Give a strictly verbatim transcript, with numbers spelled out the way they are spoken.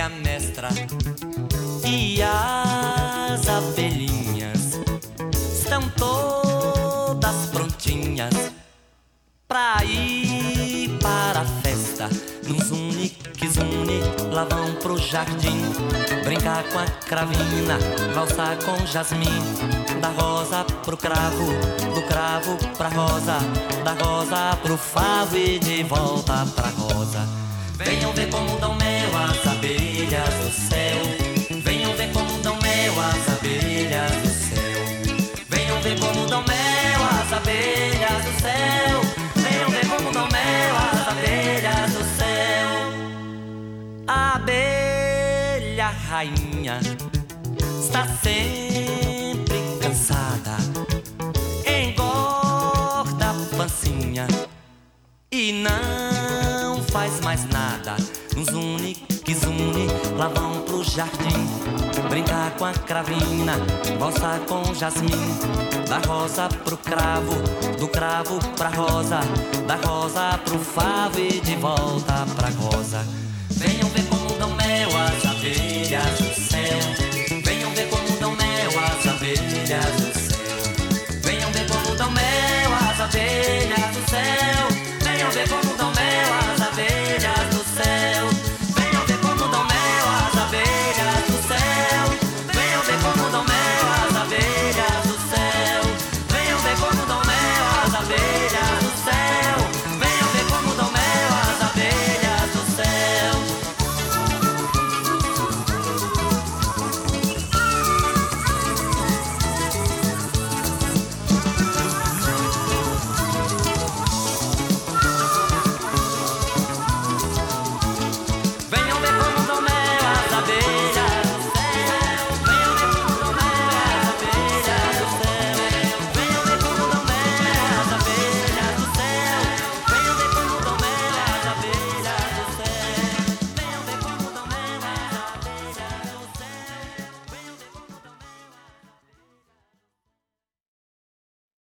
a mestra e as abelhinhas estão todas prontinhas pra ir para a festa. Num zune, que zune, lá vão pro jardim brincar com a cravina, valsar com jasmim. Da rosa pro cravo, do cravo pra rosa, da rosa pro favo e de volta pra rosa. Venham ver como dão mel as abelhas do céu. Venham ver como dão mel as abelhas do céu. Venham ver como dão mel as abelhas do céu. Venham ver como dão mel as abelhas do céu. A abelha rainha está sempre cansada, engorda a pancinha e não faz mais nada. Um zune, que zune, lá vão pro jardim brincar com a cravina, valsar com jasmim. Da rosa pro cravo, do cravo pra rosa, da rosa pro favo e de volta pra rosa. Venham ver como dão mel as abelhas do céu.